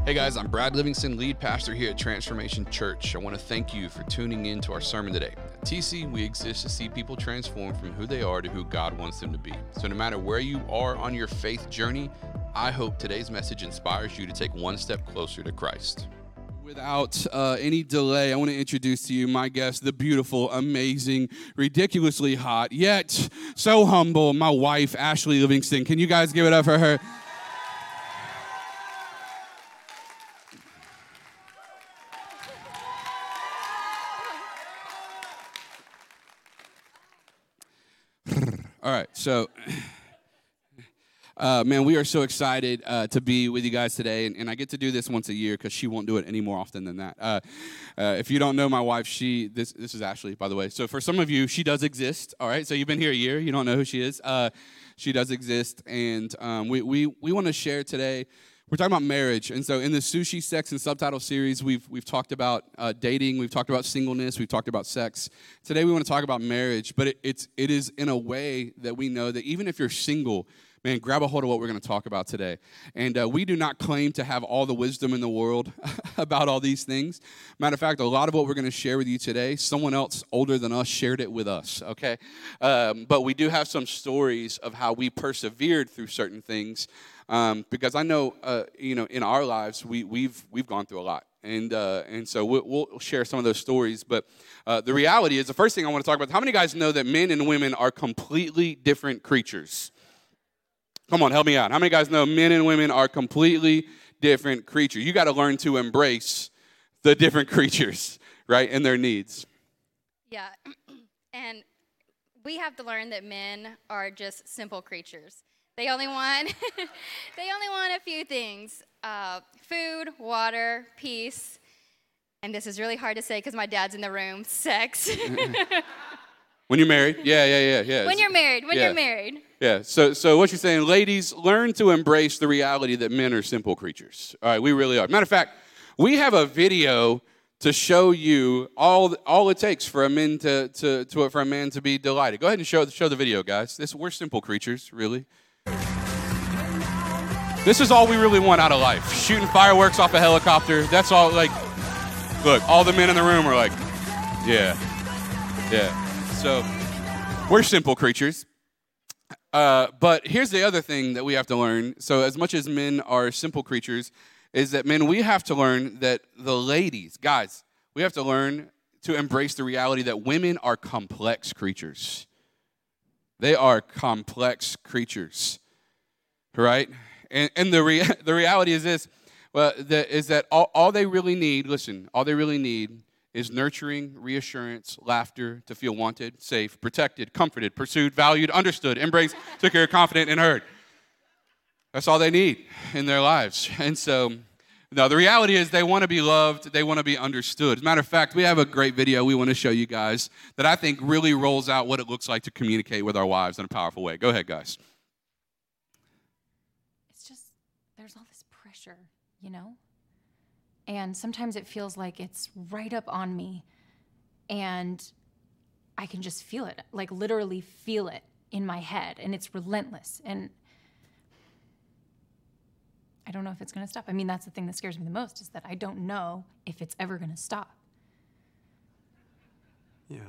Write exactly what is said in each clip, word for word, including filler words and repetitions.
Hey guys, I'm Brad Livingston, lead pastor here at Transformation Church. I want to thank you for tuning in to our sermon today. At T C, we exist to see people transform from who they are to who God wants them to be. So no matter where you are on your faith journey, I hope today's message inspires you to take one step closer to Christ. Without uh, any delay, I want to introduce to you my guest, the beautiful, amazing, ridiculously hot, yet so humble, my wife, Ashley Livingston. Can you guys give it up for her? All right, so, uh, man, we are so excited uh, to be with you guys today, and, and I get to do this once a year because she won't do it any more often than that. Uh, uh, if you don't know my wife, she this this is Ashley, by the way. So for some of you, she does exist. All right, so you've been here a year, you don't know who she is. Uh, she does exist, and um, we we we want to share today. We're talking about marriage, and so in the Sushi, Sex, and Subtitle series, we've we've talked about uh, dating, we've talked about singleness, we've talked about sex. Today, we want to talk about marriage, but it, it's it is in a way that we know that even if you're single, man, grab a hold of what we're going to talk about today. And uh, we do not claim to have all the wisdom in the world about all these things. Matter of fact, a lot of what we're going to share with you today, someone else older than us shared it with us, okay? Um, but we do have some stories of how we persevered through certain things. Um, because I know, uh, you know, in our lives, we, we've we've gone through a lot, and uh, and so we'll, we'll share some of those stories. But uh, the reality is, the first thing I want to talk about: how many guys know that men and women are completely different creatures? Come on, help me out. How many guys know men and women are completely different creatures? You got to learn to embrace the different creatures, right, and their needs. Yeah, and we have to learn that men are just simple creatures. They only want, they only want a few things, uh, food, water, peace, and this is really hard to say because my dad's in the room, sex. When you're married, yeah, yeah, yeah, yeah. When you're married, when yeah. you're married. Yeah, so so what you're saying, ladies, learn to embrace the reality that men are simple creatures. All right, we really are. Matter of fact, we have a video to show you all all it takes for a man to, to, to for a man to be delighted. Go ahead and show, show the video, guys. This, we're simple creatures, really. This is all we really want out of life. Shooting fireworks off a helicopter. That's all, like, look, all the men in the room are like, yeah, yeah. So, we're simple creatures. Uh, but here's the other thing that we have to learn. So, as much as men are simple creatures, is that, men, we have to learn that the ladies, guys, we have to learn to embrace the reality that women are complex creatures. They are complex creatures, right? And, and the rea- the reality is this, well, the, is that all, all they really need, listen, all they really need is nurturing, reassurance, laughter, to feel wanted, safe, protected, comforted, pursued, valued, understood, embraced, secure, confident, and heard. That's all they need in their lives. And so, no, the reality is they want to be loved, they want to be understood. As a matter of fact, we have a great video we want to show you guys that I think really rolls out what it looks like to communicate with our wives in a powerful way. Go ahead, guys. There's all this pressure, you know? And sometimes it feels like it's right up on me, and I can just feel it, like literally feel it in my head, and it's relentless, and I don't know if it's going to stop. I mean, that's the thing that scares me the most, is that I don't know if it's ever going to stop. Yeah.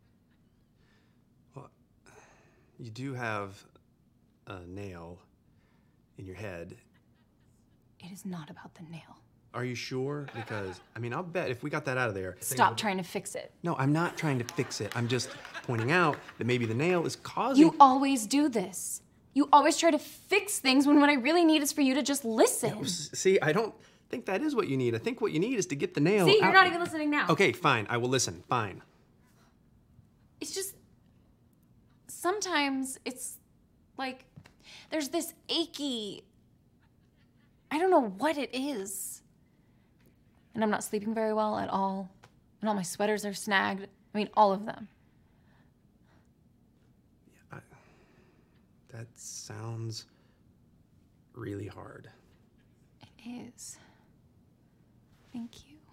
Well, you do have a nail in your head. It is not about the nail. Are you sure? Because, I mean, I'll bet if we got that out of there... Stop trying to fix it. No, I'm not trying to fix it. I'm just pointing out that maybe the nail is causing... You always do this. You always try to fix things when what I really need is for you to just listen. Yeah, see, I don't think that is what you need. I think what you need is to get the nail See, you're out. not even listening now. Okay, fine. I will listen. Fine. It's just... Sometimes it's like there's this achy... I don't know what it is. And I'm not sleeping very well at all. And all my sweaters are snagged. I mean, all of them. Yeah, I, that sounds really hard. It is. Thank you.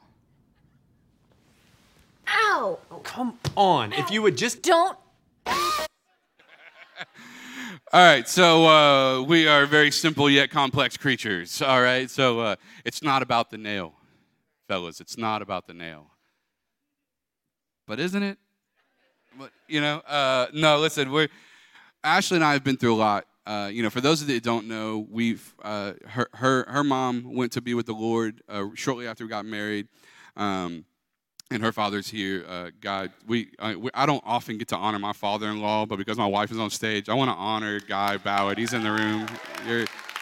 Ow! Oh, come on. Ow. If you would just... Don't... All right, so uh, we are very simple yet complex creatures. All right, so uh, it's not about the nail, fellas. It's not about the nail. But isn't it? But, you know, uh, no, listen, we're, Ashley and I have been through a lot. Uh, you know, for those of you that don't know, we've uh, her, her her mom went to be with the Lord uh, shortly after we got married, um, and her father's here. Uh, God, we, uh, we I don't often get to honor my father-in-law, but because my wife is on stage, I want to honor Guy Ballard. He's in the room. You're, you're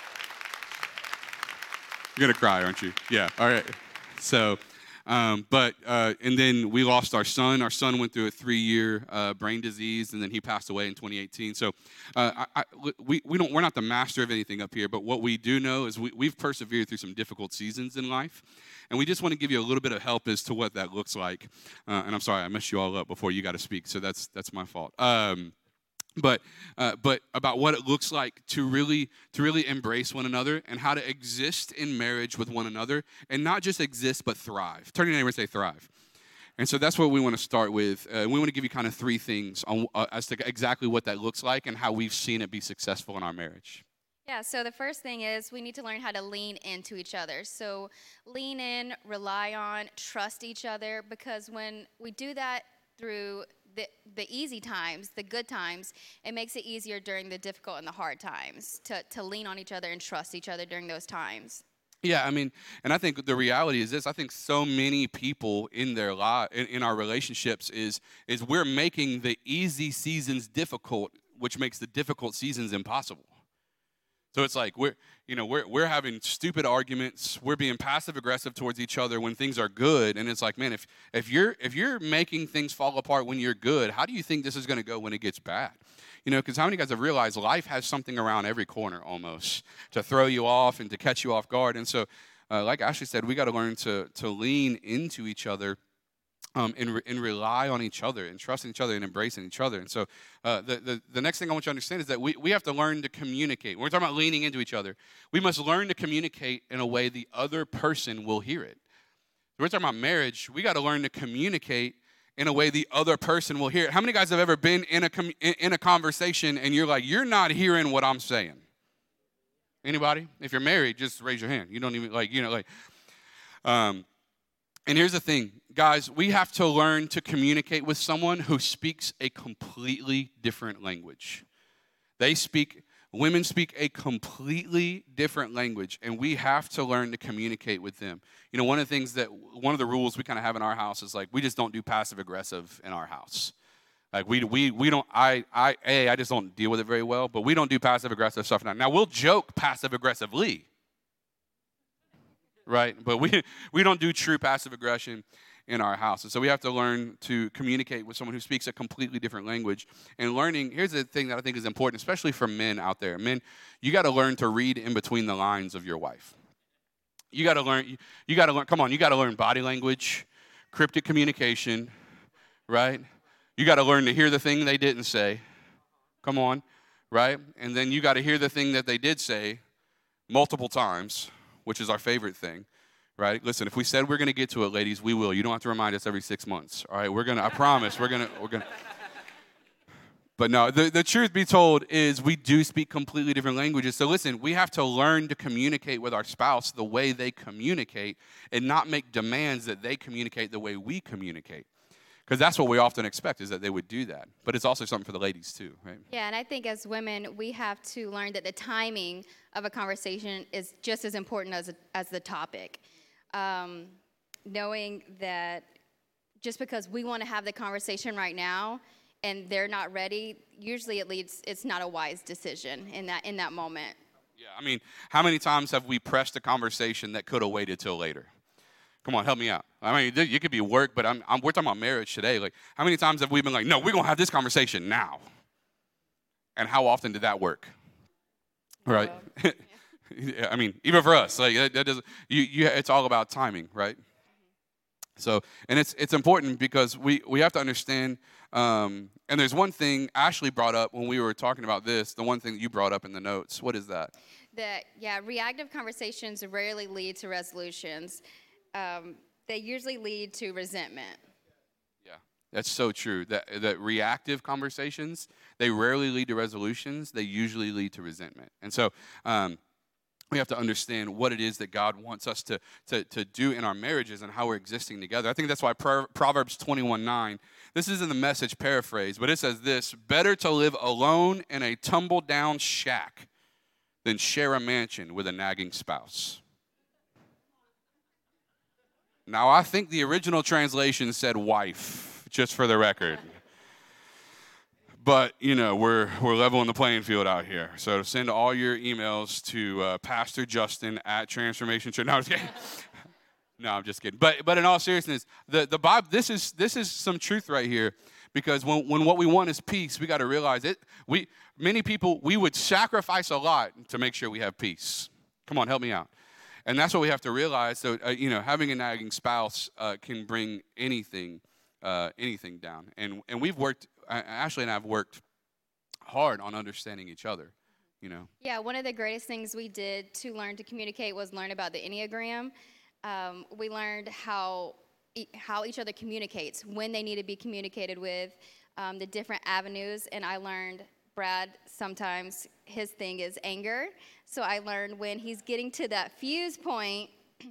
gonna cry, aren't you? Yeah. All right. So. Um, but uh, and then we lost our son. Our son went through a three-year uh, brain disease, and then he passed away in twenty eighteen. So uh, I, I, we we don't we're not the master of anything up here, but what we do know is we, we've persevered through some difficult seasons in life, and we just want to give you a little bit of help as to what that looks like. Uh, and I'm sorry I messed you all up before you got to speak, so that's that's my fault. Um, But uh, but about what it looks like to really to really embrace one another and how to exist in marriage with one another and not just exist but thrive. Turn to your neighbor and say thrive. And so that's what we want to start with. Uh, we want to give you kind of three things on, uh, as to exactly what that looks like and how we've seen it be successful in our marriage. Yeah, so the first thing is we need to learn how to lean into each other. So lean in, rely on, trust each other, because when we do that through the, the easy times, the good times, it makes it easier during the difficult and the hard times to, to lean on each other and trust each other during those times. Yeah, I mean, and I think the reality is this. I think so many people in their life, in, in our relationships, is is we're making the easy seasons difficult, which makes the difficult seasons impossible. So it's like we're, you know, we're we're having stupid arguments. We're being passive aggressive towards each other when things are good, and it's like, man, if if you're if you're making things fall apart when you're good, how do you think this is going to go when it gets bad? You know, because how many guys have realized life has something around every corner almost to throw you off and to catch you off guard? And so, uh, like Ashley said, we got to learn to to lean into each other. Um, and, re- and rely on each other and trusting each other and embracing each other. And so uh, the, the, the next thing I want you to understand is that we, we have to learn to communicate. When we're talking about leaning into each other, we must learn to communicate in a way the other person will hear it. When we're talking about marriage, we got to learn to communicate in a way the other person will hear it. How many guys have ever been in a, com- in a conversation and you're like, you're not hearing what I'm saying? Anybody? If you're married, just raise your hand. You don't even, like, you know, like, um, and here's the thing, guys, we have to learn to communicate with someone who speaks a completely different language. They speak, women speak a completely different language, and we have to learn to communicate with them. You know, one of the things that, one of the rules we kind of have in our house is like, we just don't do passive aggressive in our house. Like we we we don't, I, I, A, I just don't deal with it very well, but we don't do passive aggressive stuff now. Now, we'll joke passive aggressively. Right? But we we don't do true passive aggression in our house. And so we have to learn to communicate with someone who speaks a completely different language. And learning, here's the thing that I think is important, especially for men out there. Men, you got to learn to read in between the lines of your wife. You got to learn, you, you got to learn, come on, you got to learn body language, cryptic communication, right? You got to learn to hear the thing they didn't say. Come on, right? And then you got to hear the thing that they did say multiple times, which is our favorite thing, right? Listen, if we said we're going to get to it, ladies, we will. You don't have to remind us every six months, all right? We're going to, I promise, we're going to, we're going to. But no, the, the truth be told is we do speak completely different languages. So listen, we have to learn to communicate with our spouse the way they communicate and not make demands that they communicate the way we communicate. Because that's what we often expect, is that they would do that. But it's also something for the ladies too, right? Yeah, and I think as women, we have to learn that the timing of a conversation is just as important as, a, as the topic. Um, knowing that just because we want to have the conversation right now and they're not ready, usually it leads, it's not a wise decision in that, in that moment. Yeah, I mean, how many times have we pressed a conversation that could have waited till later? Come on, help me out. I mean, you could be work, but I'm, I'm, we're talking about marriage today. Like, how many times have we been like, no, we're going to have this conversation now? And how often did that work? Right? Yeah. Yeah, I mean, even for us, like that, that doesn't, you, you, it's all about timing, right? So, and it's it's important because we, we have to understand, um, and there's one thing Ashley brought up when we were talking about this, the one thing that you brought up in the notes. What is that? That, yeah, reactive conversations rarely lead to resolutions. Um, they usually lead to resentment. Yeah, That's so true. That that reactive conversations, they rarely lead to resolutions. They usually lead to resentment. And so um, we have to understand what it is that God wants us to, to, to do in our marriages and how we're existing together. I think that's why Proverbs twenty-one nine, this is in the Message paraphrase, but it says this: better to live alone in a tumble-down shack than share a mansion with a nagging spouse. Now, I think the original translation said wife, just for the record. But, you know, we're we're leveling the playing field out here. So send all your emails to uh, Pastor Justin at Transformation Church. No, I'm just kidding. No, I'm just kidding. But but in all seriousness, the, the Bible, this is this is some truth right here. Because when, when what we want is peace, we got to realize it. We many people, we would sacrifice a lot to make sure we have peace. Come on, help me out. And that's what we have to realize. So, uh, you know, having a nagging spouse uh, can bring anything, uh, anything down. And and we've worked, Ashley and I have worked hard on understanding each other, you know. Yeah, one of the greatest things we did to learn to communicate was learn about the Enneagram. Um, we learned how how each other communicates, when they need to be communicated with, um, the different avenues. And I learned Brad, sometimes his thing is anger. So I learned when he's getting to that fuse point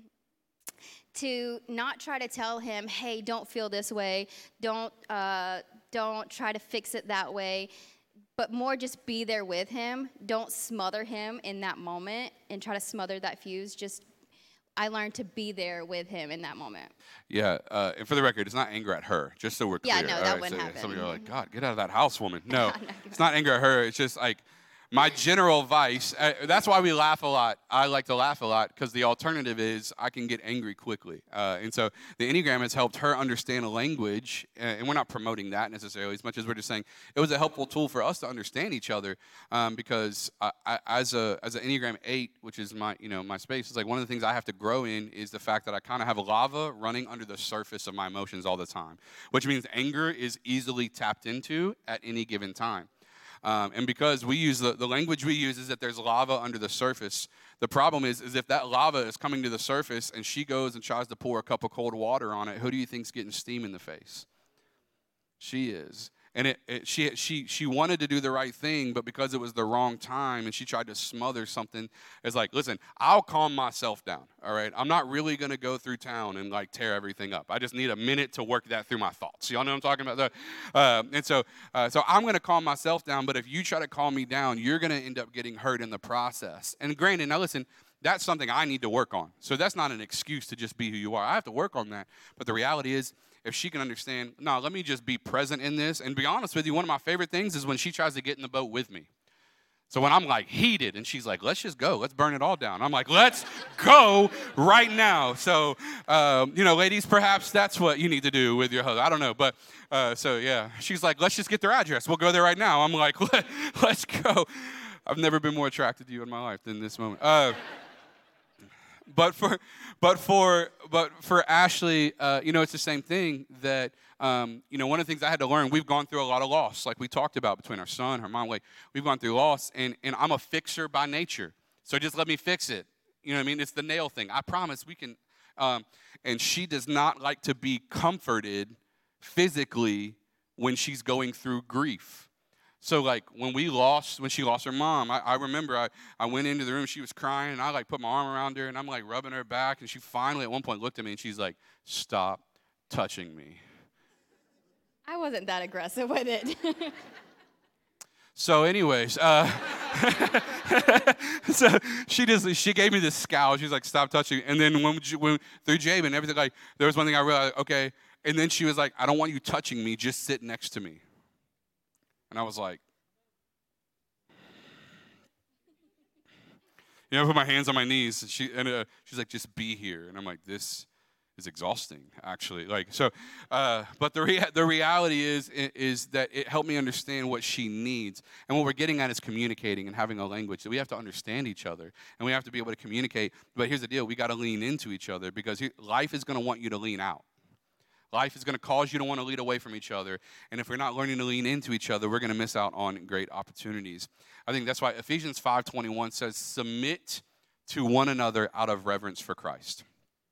to not try to tell him, hey, don't feel this way. Don't, uh, don't try to fix it that way. But more just be there with him. Don't smother him in that moment and try to smother that fuse. Just I learned to be there with him in that moment. Yeah, uh, and for the record, it's not anger at her, just so we're clear. Yeah, no, that right, wouldn't so, happen. Some of you are like, God, get out of that house, woman. No, No, it's not anger at her. It's just like my general vice. Uh, that's why we laugh a lot. I like to laugh a lot because the alternative is I can get angry quickly. Uh, and so the Enneagram has helped her understand a language, uh, and we're not promoting that necessarily as much as we're just saying it was a helpful tool for us to understand each other um, because I, I, as a as an Enneagram eight, which is my you know my space, it's like one of the things I have to grow in is the fact that I kind of have lava running under the surface of my emotions all the time, which means anger is easily tapped into at any given time. Um, and because we use the, the language we use is that there's lava under the surface. The problem is, is if that lava is coming to the surface and she goes and tries to pour a cup of cold water on it, who do you think's getting steam in the face? She is. And it, it, she she she wanted to do the right thing, but because it was the wrong time and she tried to smother something, it's like, listen, I'll calm myself down, all right? I'm not really going to go through town and, like, tear everything up. I just need a minute to work that through my thoughts. Y'all know what I'm talking about? Uh, and so uh, so I'm going to calm myself down, but if you try to calm me down, you're going to end up getting hurt in the process. And granted, now listen, that's something I need to work on. So that's not an excuse to just be who you are. I have to work on that. But the reality is, if she can understand, no, let me just be present in this. And be honest with you, one of my favorite things is when she tries to get in the boat with me. So when I'm like heated and she's like, let's just go. Let's burn it all down. I'm like, let's go right now. So, um, you know, ladies, perhaps that's what you need to do with your husband. I don't know. But uh, so, yeah, she's like, let's just get their address. We'll go there right now. I'm like, Let, let's go. I've never been more attracted to you in my life than this moment. Uh, But for, but for, but for Ashley, uh, you know, it's the same thing that, um, you know, one of the things I had to learn, we've gone through a lot of loss, like we talked about between our son, her mom, like we've gone through loss, and, and I'm a fixer by nature. So just let me fix it. You know what I mean? It's the nail thing. I promise we can, um, and she does not like to be comforted physically when she's going through grief. So, like, when we lost, when she lost her mom, I, I remember I, I went into the room, she was crying, and I, like, put my arm around her, and I'm, like, rubbing her back, and she finally at one point looked at me, and she's like, stop touching me. I wasn't that aggressive with it. So, anyways, uh, so she just, she gave me this scowl. She was like, stop touching me. And then when, when through Jabin, everything, like, there was one thing I realized, okay, and then she was like, I don't want you touching me, just sit next to me. And I was like, you know, I put my hands on my knees. She and uh, she's like, just be here. And I'm like, this is exhausting, actually. Like, so, uh, but the rea- the reality is is that it helped me understand what she needs. And what we're getting at is communicating and having a language. So we have to understand each other, and we have to be able to communicate. But here's the deal: we got to lean into each other because he, life is going to want you to lean out. Life is going to cause you to want to lead away from each other. And if we're not learning to lean into each other, we're going to miss out on great opportunities. I think that's why Ephesians five twenty-one says, submit to one another out of reverence for Christ.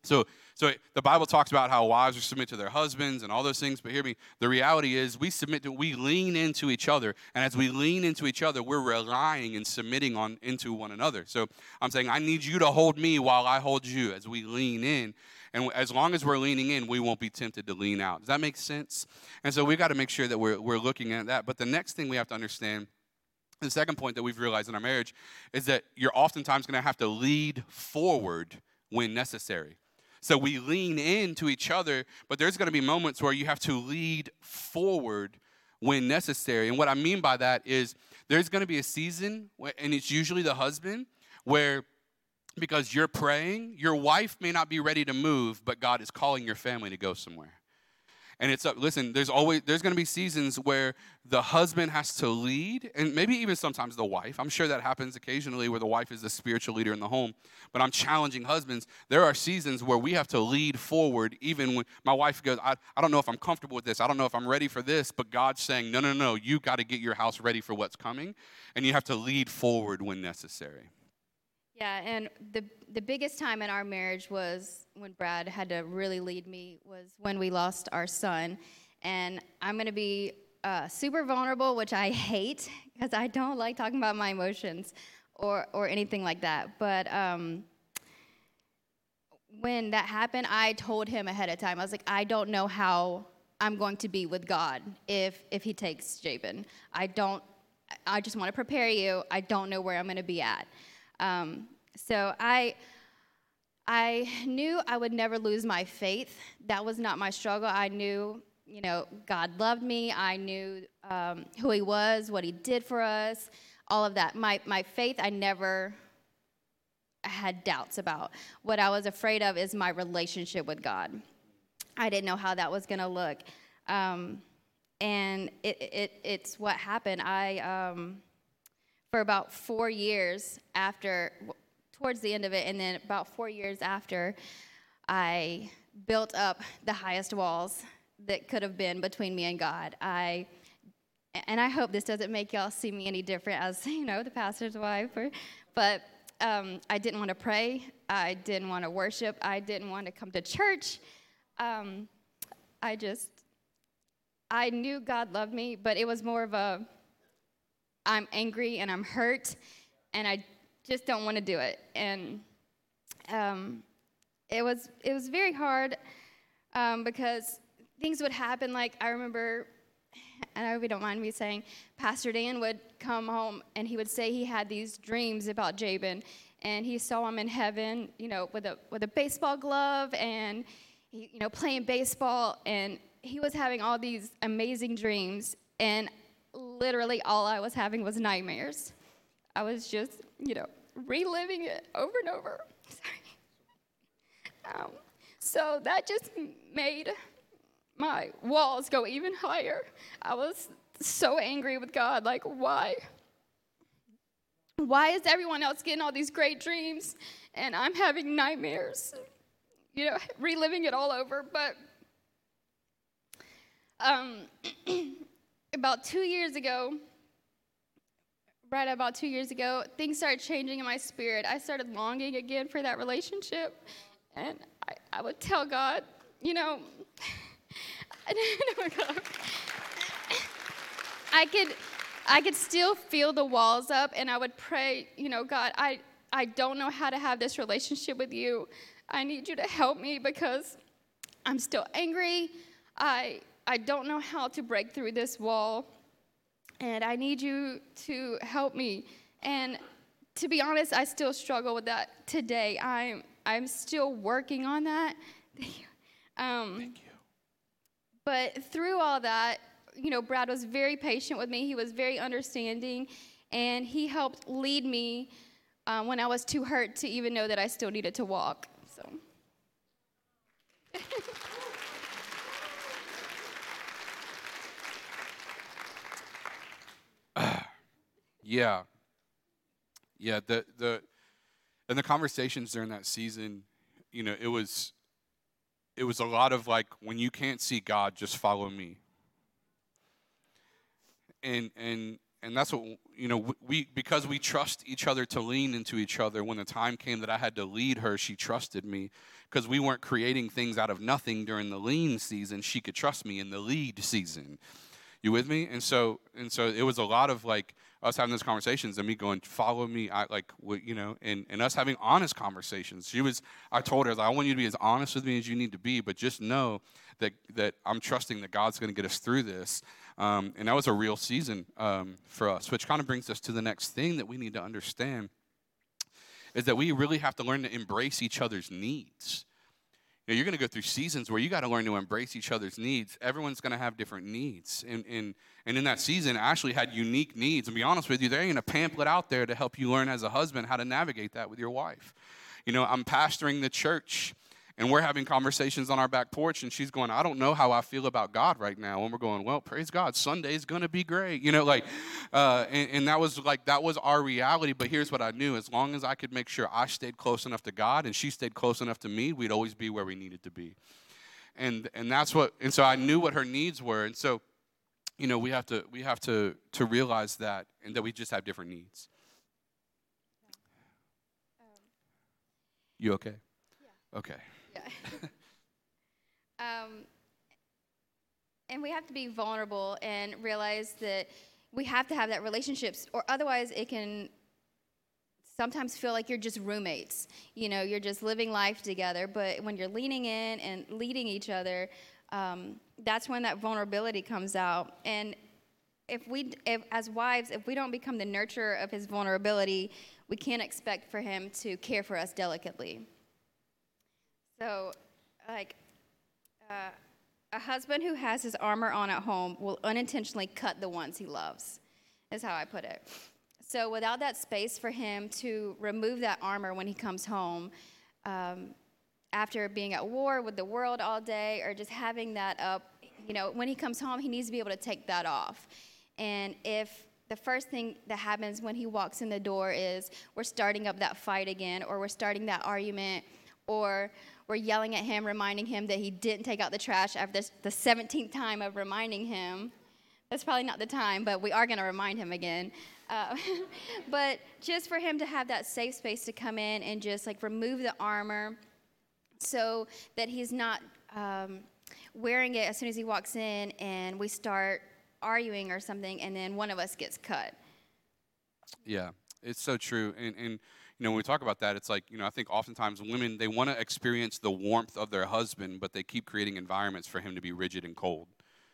So, so the Bible talks about how wives are submit to their husbands and all those things, but hear me, the reality is we submit to, we lean into each other, and as we lean into each other, we're relying and submitting on into one another. So I'm saying, I need you to hold me while I hold you as we lean in, and as long as we're leaning in, we won't be tempted to lean out. Does that make sense? And so we've got to make sure that we're, we're looking at that. But the next thing we have to understand, the second point that we've realized in our marriage, is that you're oftentimes going to have to lead forward when necessary. So we lean into each other, but there's going to be moments where you have to lead forward when necessary. And what I mean by that is there's going to be a season, and it's usually the husband, where because you're praying, your wife may not be ready to move, but God is calling your family to go somewhere. And it's up, listen, there's always, there's going to be seasons where the husband has to lead, and maybe even sometimes the wife. I'm sure that happens occasionally where the wife is the spiritual leader in the home. But I'm challenging husbands. There are seasons where we have to lead forward, even when my wife goes, I, I don't know if I'm comfortable with this. I don't know if I'm ready for this. But God's saying, no, no, no, you got to get your house ready for what's coming. And you have to lead forward when necessary. Yeah, and the the biggest time in our marriage was when Brad had to really lead me was when we lost our son. And I'm going to be uh, super vulnerable, which I hate because I don't like talking about my emotions or, or anything like that. But um, when that happened, I told him ahead of time. I was like, I don't know how I'm going to be with God if if he takes Jabin. I don't, I just want to prepare you. I don't know where I'm going to be at. Um, so I, I knew I would never lose my faith. That was not my struggle. I knew, you know, God loved me. I knew um, who he was, what he did for us, all of that. My my faith, I never had doubts about. What I was afraid of is my relationship with God. I didn't know how that was going to look. Um, and it, it it's what happened. I... Um, For about four years after, towards the end of it, and then about four years after, I built up the highest walls that could have been between me and God. I, and I hope this doesn't make y'all see me any different as, you know, the pastor's wife, or, but um, I didn't want to pray. I didn't want to worship. I didn't want to come to church. Um, I just, I knew God loved me, but it was more of a, I'm angry and I'm hurt, and I just don't want to do it. And um, it was it was very hard um, because things would happen. Like I remember, and I hope you don't mind me saying, Pastor Dan would come home and he would say he had these dreams about Jabin, and he saw him in heaven, you know, with a with a baseball glove and he, you know, playing baseball, and he was having all these amazing dreams, and literally all I was having was nightmares. I was just, you know, reliving it over and over. Sorry. Um, so that just made my walls go even higher. I was so angry with God, like, why? Why is everyone else getting all these great dreams and I'm having nightmares? You know, reliving it all over. But um about two years ago, right about two years ago, things started changing in my spirit. I started longing again for that relationship. And I, I would tell God, you know, I could I could still feel the walls up, and I would pray, you know, God, I, I don't know how to have this relationship with you. I need you to help me because I'm still angry. I I don't know how to break through this wall, and I need you to help me. And to be honest, I still struggle with that today. I'm I'm still working on that. um, Thank you. But through all that, you know, Brad was very patient with me. He was very understanding, and he helped lead me uh, when I was too hurt to even know that I still needed to walk. So. Yeah. Yeah, the the and the conversations during that season, you know, it was it was a lot of like, when you can't see God, just follow me. And and and that's what, you know, we, because we trust each other to lean into each other, when the time came that I had to lead her, she trusted me. Because we weren't creating things out of nothing during the lean season, she could trust me in the lead season. You with me? And so, and so it was a lot of like us having those conversations and me going, follow me, I like, you know, and, and us having honest conversations. She was, I told her, I want you to be as honest with me as you need to be, but just know that that I'm trusting that God's going to get us through this. Um, and that was a real season um, for us, which kind of brings us to the next thing that we need to understand, is that we really have to learn to embrace each other's needs. You know, you're going to go through seasons where you got to learn to embrace each other's needs. Everyone's going to have different needs. And, and, and in that season, Ashley had unique needs. And to be honest with you, there ain't a pamphlet out there to help you learn as a husband how to navigate that with your wife. You know, I'm pastoring the church, and we're having conversations on our back porch, and she's going, I don't know how I feel about God right now. And we're going, well, praise God, Sunday's going to be great. You know, like, uh, and, and that was like, that was our reality. But here's what I knew. As long as I could make sure I stayed close enough to God and she stayed close enough to me, we'd always be where we needed to be. And and that's what, and so I knew what her needs were. And so, you know, we have to, we have to, to realize that, and that we just have different needs. Um, you okay? Yeah. Okay. Yeah. um, and we have to be vulnerable and realize that we have to have that relationships, or otherwise it can sometimes feel like you're just roommates. You know, you're just living life together. But when you're leaning in and leading each other, um, that's when that vulnerability comes out. And if we, if, as wives, if we don't become the nurturer of his vulnerability, we can't expect for him to care for us delicately. So, like, uh, a husband who has his armor on at home will unintentionally cut the ones he loves, is how I put it. So without that space for him to remove that armor when he comes home, um, after being at war with the world all day, or just having that up, you know, when he comes home, he needs to be able to take that off. And if the first thing that happens when he walks in the door is we're starting up that fight again, or we're starting that argument, or we're yelling at him, reminding him that he didn't take out the trash after this, the seventeenth time of reminding him. That's probably not the time, but we are going to remind him again. Uh, but just for him to have that safe space to come in and just like remove the armor so that he's not um, wearing it as soon as he walks in and we start arguing or something, and then one of us gets cut. Yeah, it's so true. And, and you know, when we talk about that, it's like, you know, I think oftentimes women, they want to experience the warmth of their husband, but they keep creating environments for him to be rigid and cold.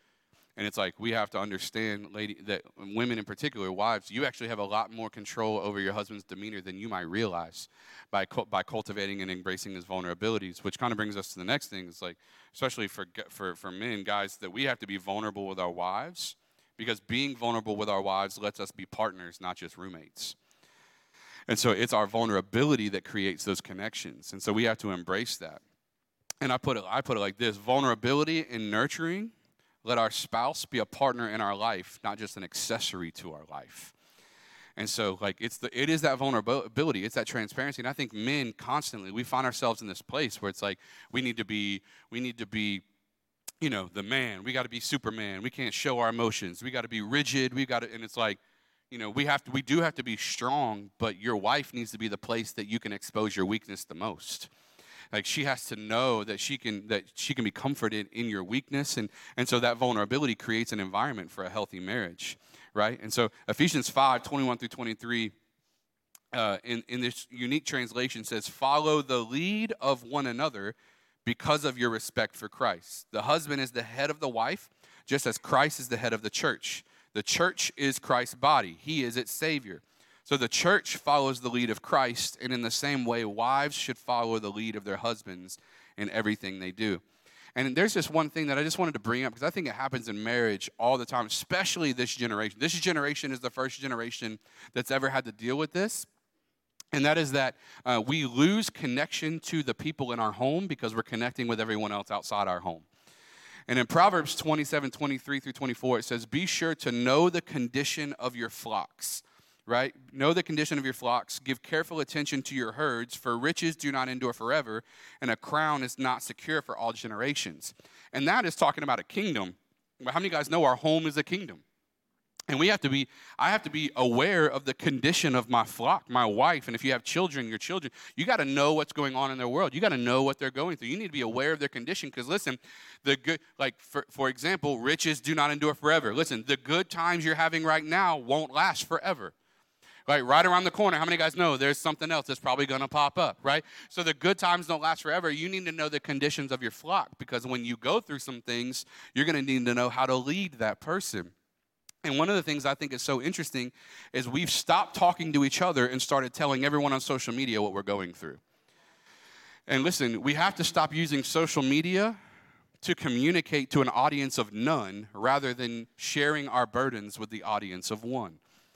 And it's like, we have to understand, lady, that women in particular, wives, you actually have a lot more control over your husband's demeanor than you might realize by by cultivating and embracing his vulnerabilities, which kind of brings us to the next thing. It's like, especially for for for men, guys, that we have to be vulnerable with our wives, because being vulnerable with our wives lets us be partners, not just roommates. And so it's our vulnerability that creates those connections. And so we have to embrace that. And I put it, I put it like this: vulnerability and nurturing. Let our spouse be a partner in our life, not just an accessory to our life. And so, like, it's the it is that vulnerability, it's that transparency. And I think men constantly, we find ourselves in this place where it's like we need to be, we need to be, you know, the man. We got to be Superman. We can't show our emotions. We got to be rigid. We got to, and it's like, you know, we have to, we do have to be strong. But your wife needs to be the place that you can expose your weakness the most. Like, she has to know that she can that she can be comforted in your weakness, and and so that vulnerability creates an environment for a healthy marriage, right? And so Ephesians five, twenty-one through twenty-three, uh, in in this unique translation says, "Follow the lead of one another, because of your respect for Christ. The husband is the head of the wife, just as Christ is the head of the church. The church is Christ's body; He is its Savior." So the church follows the lead of Christ, and in the same way, wives should follow the lead of their husbands in everything they do. And there's just one thing that I just wanted to bring up, because I think it happens in marriage all the time, especially this generation. This generation is the first generation that's ever had to deal with this, and that is that uh, we lose connection to the people in our home because we're connecting with everyone else outside our home. And in Proverbs twenty-seven, twenty-three through twenty-four, it says, "Be sure to know the condition of your flocks." Right? Know the condition of your flocks. Give careful attention to your herds, for riches do not endure forever, and a crown is not secure for all generations. And that is talking about a kingdom. How many of you guys know our home is a kingdom? And we have to be, I have to be aware of the condition of my flock, my wife. And if you have children, your children, you got to know what's going on in their world. You got to know what they're going through. You need to be aware of their condition. Because listen, the good, like for, for example, riches do not endure forever. Listen, the good times you're having right now won't last forever. Right, right around the corner, how many guys know there's something else that's probably going to pop up, right? So the good times don't last forever. You need to know the conditions of your flock, because when you go through some things, you're going to need to know how to lead that person. And one of the things I think is so interesting is we've stopped talking to each other and started telling everyone on social media what we're going through. And listen, we have to stop using social media to communicate to an audience of none rather than sharing our burdens with the audience of one.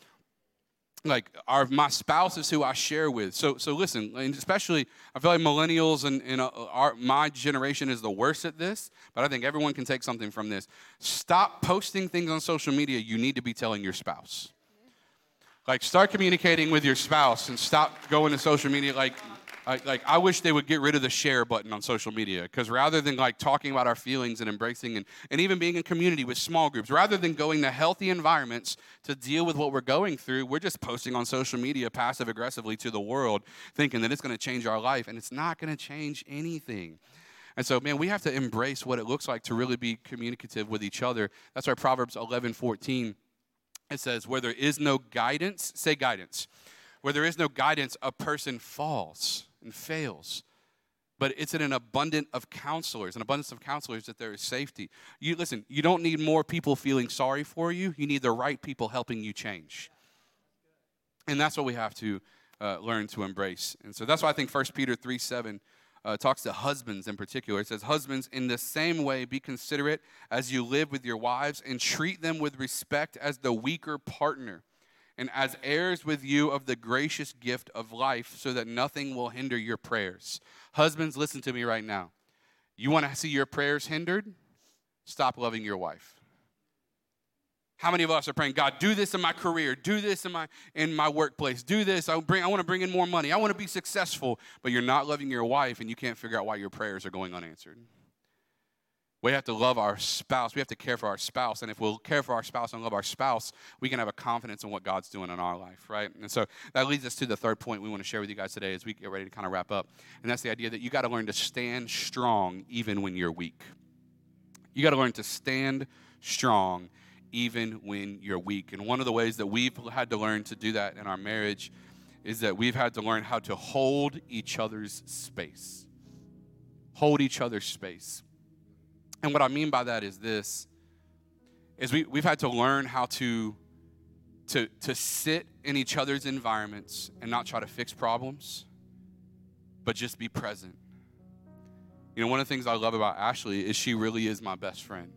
Like our my spouse is who I share with. So so listen, and especially I feel like millennials and, and uh, our my generation is the worst at this, but I think everyone can take something from this. Stop posting things on social media you need to be telling your spouse. Like start communicating with your spouse and stop going to social media like I, like I wish they would get rid of the share button on social media, because rather than like talking about our feelings and embracing and, and even being in community with small groups, rather than going to healthy environments to deal with what we're going through, we're just posting on social media passive aggressively to the world, thinking that it's going to change our life, and it's not going to change anything. And so, man, we have to embrace what it looks like to really be communicative with each other. That's why Proverbs eleven fourteen, it says, where there is no guidance, say guidance. Where there is no guidance, a person falls and fails. But it's in an abundance of counselors, an abundance of counselors that there is safety. You listen, you don't need more people feeling sorry for you. You need the right people helping you change. And that's what we have to uh, learn to embrace. And so that's why I think First Peter three seven uh, talks to husbands in particular. It says, husbands, in the same way, be considerate as you live with your wives and treat them with respect as the weaker partner, and as heirs with you of the gracious gift of life, so that nothing will hinder your prayers. Husbands, listen to me right now. You want to see your prayers hindered? Stop loving your wife. How many of us are praying, God, do this in my career, do this in my in my workplace, do this, I, bring, I want to bring in more money, I want to be successful, but you're not loving your wife and you can't figure out why your prayers are going unanswered. We have to love our spouse. We have to care for our spouse. And if we'll care for our spouse and love our spouse, we can have a confidence in what God's doing in our life, right? And so that leads us to the third point we want to share with you guys today as we get ready to kind of wrap up. And that's the idea that you got to learn to stand strong even when you're weak. You got to learn to stand strong even when you're weak. And one of the ways that we've had to learn to do that in our marriage is that we've had to learn how to hold each other's space. Hold each other's space. And what I mean by that is this, is we, we've had to learn how to, to, to sit in each other's environments and not try to fix problems, but just be present. You know, one of the things I love about Ashley is she really is my best friend.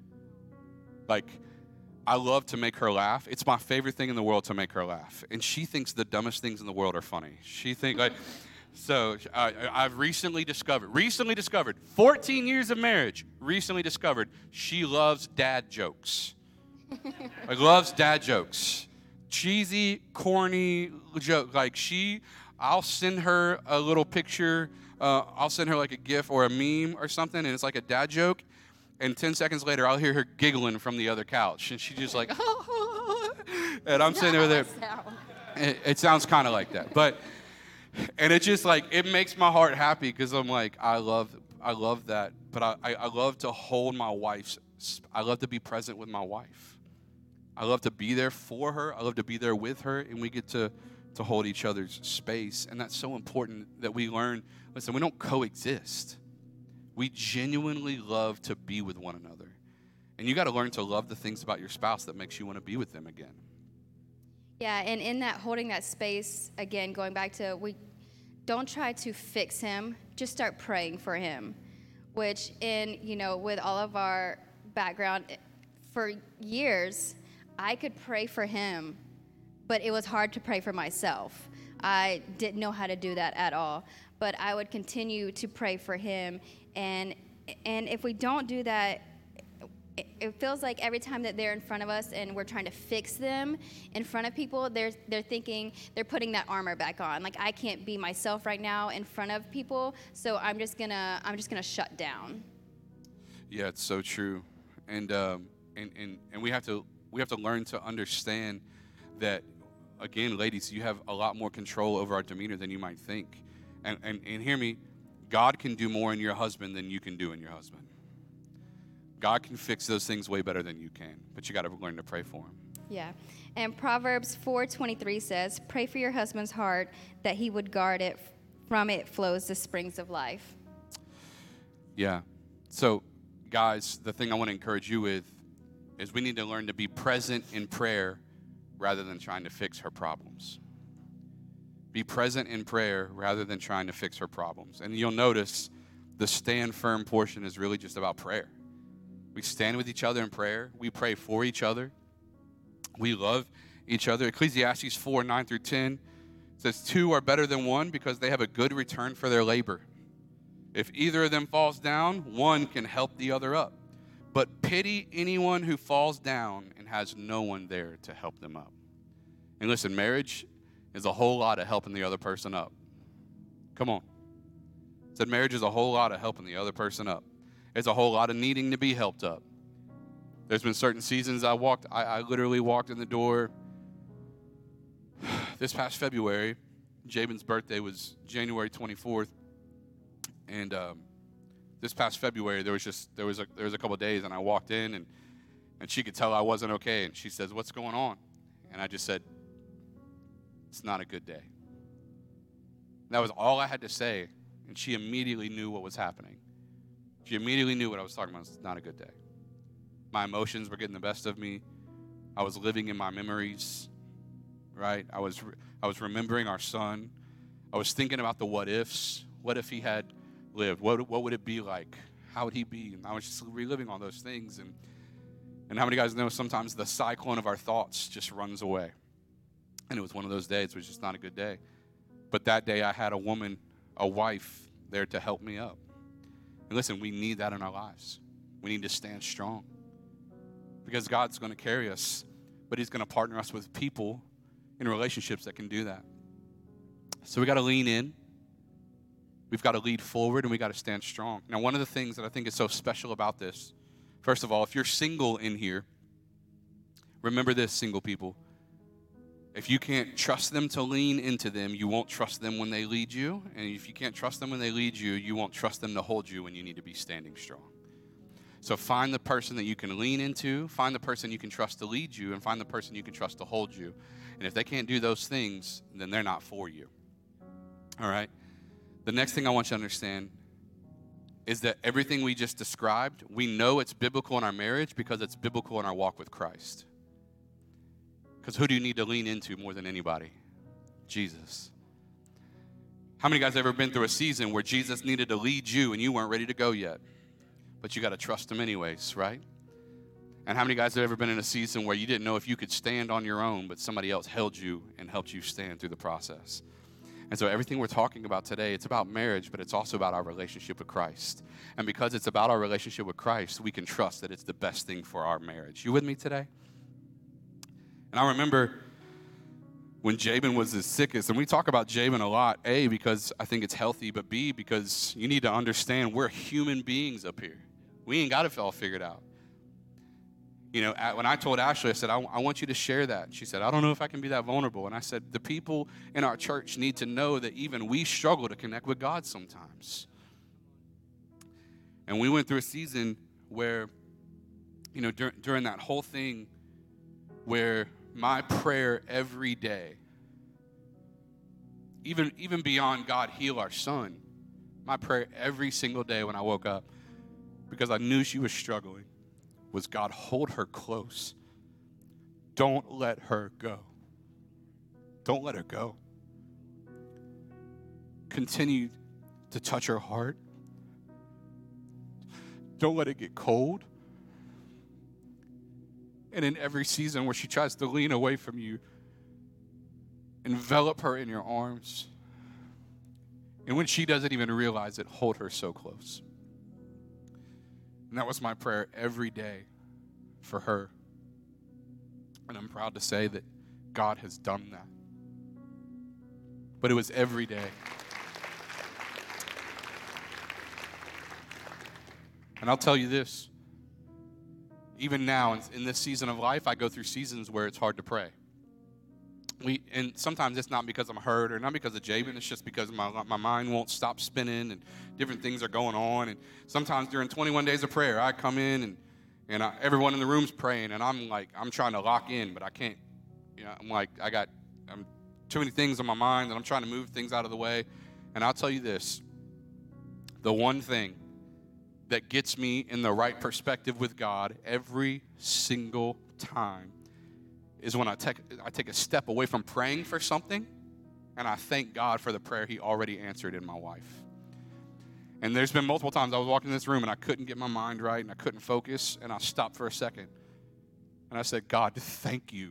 Like, I love to make her laugh. It's my favorite thing in the world to make her laugh. And she thinks the dumbest things in the world are funny. She thinks, like... So uh, I've recently discovered, recently discovered, fourteen years of marriage, recently discovered she loves dad jokes. Like loves dad jokes. Cheesy, corny joke. Like she, I'll send her a little picture, uh, I'll send her like a GIF or a meme or something, and it's like a dad joke. And ten seconds later, I'll hear her giggling from the other couch. And she's just like, oh. And I'm sitting over there. It, it sounds kind of like that. But... And it's just like, it makes my heart happy because I'm like, I love I love that. But I, I, I love to hold my wife's, I love to be present with my wife. I love to be there for her. I love to be there with her. And we get to, to hold each other's space. And that's so important that we learn, listen, we don't coexist. We genuinely love to be with one another. And you got to learn to love the things about your spouse that makes you want to be with them again. Yeah, and in that holding that space, again, going back to we don't try to fix him, just start praying for him, which in, you know, with all of our background, for years, I could pray for him, but it was hard to pray for myself. I didn't know how to do that at all, but I would continue to pray for him, and and if we don't do that, it feels like every time that they're in front of us and we're trying to fix them in front of people, they're they're thinking, they're putting that armor back on. Like, I can't be myself right now in front of people, so I'm just gonna I'm just gonna shut down. Yeah, it's so true. And um and, and, and we have to we have to learn to understand that, again, ladies, you have a lot more control over our demeanor than you might think. And, and, and hear me, God can do more in your husband than you can do in your husband. God can fix those things way better than you can, but you got to learn to pray for him. Yeah. And Proverbs four twenty-three says, pray for your husband's heart that he would guard it. From it flows the springs of life. Yeah. So, guys, the thing I want to encourage you with is we need to learn to be present in prayer rather than trying to fix her problems. Be present in prayer rather than trying to fix her problems. And you'll notice the stand firm portion is really just about prayer. We stand with each other in prayer. We pray for each other. We love each other. Ecclesiastes four, nine through ten says, two are better than one because they have a good return for their labor. If either of them falls down, one can help the other up. But pity anyone who falls down and has no one there to help them up. And listen, marriage is a whole lot of helping the other person up. Come on. I said marriage is a whole lot of helping the other person up. It's a whole lot of needing to be helped up. There's been certain seasons I walked, I, I literally walked in the door. This past February, Jabin's birthday was January twenty-fourth. And um, this past February, there was just, there was a, there was a couple of days, and I walked in, and, and she could tell I wasn't okay. And she says, what's going on? And I just said, it's not a good day. That was all I had to say, and she immediately knew what was happening. She immediately knew what I was talking about. It's not a good day. My emotions were getting the best of me. I was living in my memories, right? I was re- I was remembering our son. I was thinking about the what ifs. What if he had lived? What what would it be like? How would he be? And I was just reliving all those things. And and how many guys know sometimes the cyclone of our thoughts just runs away? And it was one of those days. It was just not a good day. But that day I had a woman, a wife, there to help me up. And listen, we need that in our lives. We need to stand strong. Because God's going to carry us, but he's going to partner us with people in relationships that can do that. So we got to lean in. We've got to lead forward, and we got to stand strong. Now, one of the things that I think is so special about this, first of all, if you're single in here, remember this, single people. If you can't trust them to lean into them, you won't trust them when they lead you. And if you can't trust them when they lead you, you won't trust them to hold you when you need to be standing strong. So find the person that you can lean into, find the person you can trust to lead you, and find the person you can trust to hold you. And if they can't do those things, then they're not for you. All right? The next thing I want you to understand is that everything we just described, we know it's biblical in our marriage because it's biblical in our walk with Christ. Because who do you need to lean into more than anybody? Jesus. How many guys have ever been through a season where Jesus needed to lead you and you weren't ready to go yet? But you got to trust him anyways, right? And how many guys have ever been in a season where you didn't know if you could stand on your own, but somebody else held you and helped you stand through the process? And so everything we're talking about today, it's about marriage, but it's also about our relationship with Christ. And because it's about our relationship with Christ, we can trust that it's the best thing for our marriage. You with me today? And I remember when Jabin was his sickest, and we talk about Jabin a lot, A, because I think it's healthy, but B, because you need to understand we're human beings up here. We ain't got it all figured out. You know, when I told Ashley, I said, I, I want you to share that. She said, I don't know if I can be that vulnerable. And I said, the people in our church need to know that even we struggle to connect with God sometimes. And we went through a season where, you know, dur- during that whole thing where my prayer every day, even, even beyond God heal our son, my prayer every single day when I woke up, because I knew she was struggling, was God, hold her close. Don't let her go. Don't let her go. Continue to touch her heart. Don't let it get cold. And in every season where she tries to lean away from you, envelop her in your arms. And when she doesn't even realize it, hold her so close. And that was my prayer every day for her. And I'm proud to say that God has done that. But it was every day. And I'll tell you this. even now in, in this season of life, I go through seasons where it's hard to pray. We and sometimes it's not because I'm hurt or not because of Jabin. It's just because my my mind won't stop spinning and different things are going on. And sometimes during twenty-one days of prayer, I come in and and I, everyone in the room's praying, and I'm like I'm trying to lock in, but I can't. You know, I'm like I got I'm too many things on my mind, and I'm trying to move things out of the way. And I'll tell you this: the one thing that gets me in the right perspective with God every single time is when I take, I take a step away from praying for something, and I thank God for the prayer he already answered in my wife. And there's been multiple times I was walking in this room, and I couldn't get my mind right, and I couldn't focus, and I stopped for a second. And I said, God, thank you.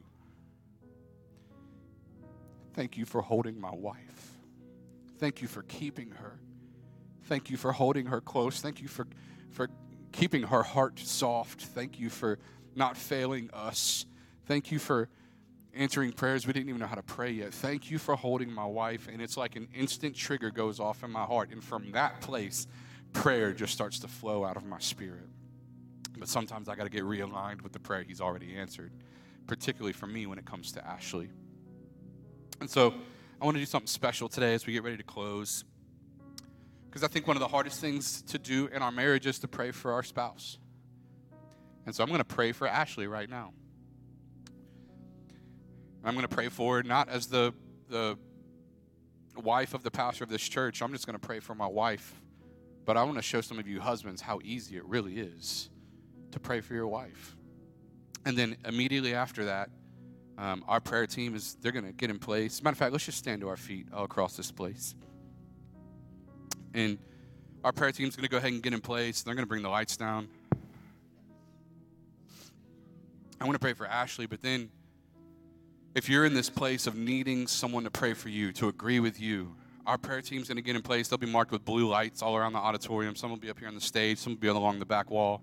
Thank you for holding my wife. Thank you for keeping her. Thank you for holding her close. Thank you for, for keeping her heart soft. Thank you for not failing us. Thank you for answering prayers we didn't even know how to pray yet. Thank you for holding my wife. And it's like an instant trigger goes off in my heart. And from that place, prayer just starts to flow out of my spirit. But sometimes I got to get realigned with the prayer he's already answered, particularly for me when it comes to Ashley. And so I want to do something special today as we get ready to close. Because I think one of the hardest things to do in our marriage is to pray for our spouse. And so I'm going to pray for Ashley right now. I'm going to pray for her not as the, the wife of the pastor of this church. I'm just going to pray for my wife. But I want to show some of you husbands how easy it really is to pray for your wife. And then immediately after that, um, our prayer team is, they're going to get in place. Matter of fact, let's just stand to our feet all across this place. And our prayer team is going to go ahead and get in place. They're going to bring the lights down. I want to pray for Ashley, but then if you're in this place of needing someone to pray for you, to agree with you, our prayer team's going to get in place. They'll be marked with blue lights all around the auditorium. Some will be up here on the stage. Some will be along the back wall.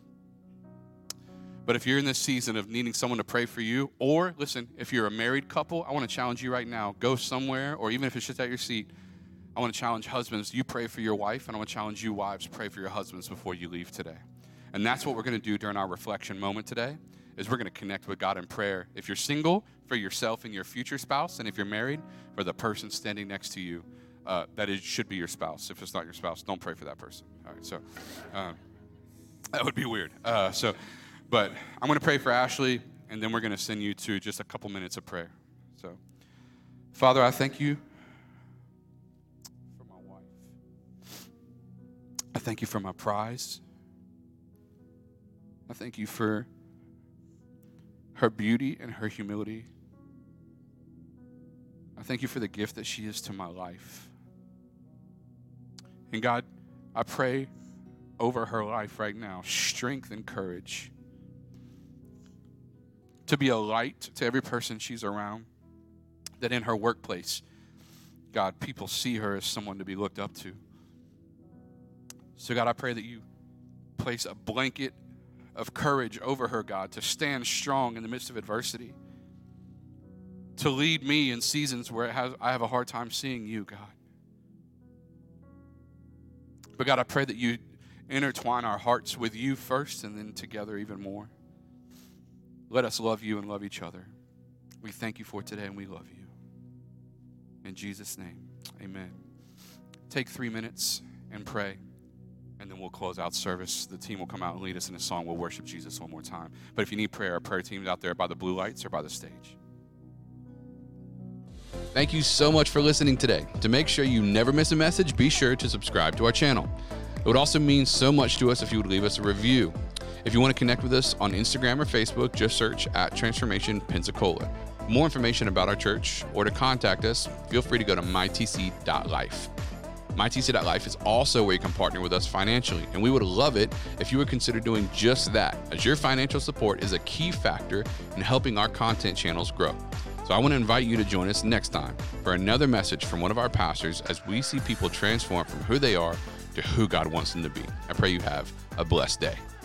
But if you're in this season of needing someone to pray for you, or listen, if you're a married couple, I want to challenge you right now. Go somewhere, or even if it's just at your seat, I want to challenge husbands, you pray for your wife, and I want to challenge you wives, pray for your husbands before you leave today. And that's what we're going to do during our reflection moment today, is we're going to connect with God in prayer. If you're single, for yourself and your future spouse, and if you're married, for the person standing next to you, uh, that it should be your spouse. If it's not your spouse, don't pray for that person. All right, so um, that would be weird. Uh, so, but I'm going to pray for Ashley, and then we're going to send you to just a couple minutes of prayer. So, Father, I thank you for my wife. I thank you for my prize. I thank you for her beauty and her humility. I thank you for the gift that she is to my life. And God, I pray over her life right now, strength and courage to be a light to every person she's around, that in her workplace, God, people see her as someone to be looked up to. So God, I pray that you place a blanket of courage over her, God, to stand strong in the midst of adversity, to lead me in seasons where it has, I have a hard time seeing you, God. But God, I pray that you intertwine our hearts with you first and then together even more. Let us love you and love each other. We thank you for today and we love you. In Jesus' name, amen. Take three minutes and pray. And then we'll close out service. The team will come out and lead us in a song. We'll worship Jesus one more time. But if you need prayer, our prayer team's out there by the blue lights or by the stage. Thank you so much for listening today. To make sure you never miss a message, be sure to subscribe to our channel. It would also mean so much to us if you would leave us a review. If you want to connect with us on Instagram or Facebook, just search at Transformation Pensacola. For more information about our church or to contact us, feel free to go to my t c dot life. my t c dot life is also where you can partner with us financially, and we would love it if you would consider doing just that, as your financial support is a key factor in helping our content channels grow. So I want to invite you to join us next time for another message from one of our pastors as we see people transform from who they are to who God wants them to be. I pray you have a blessed day.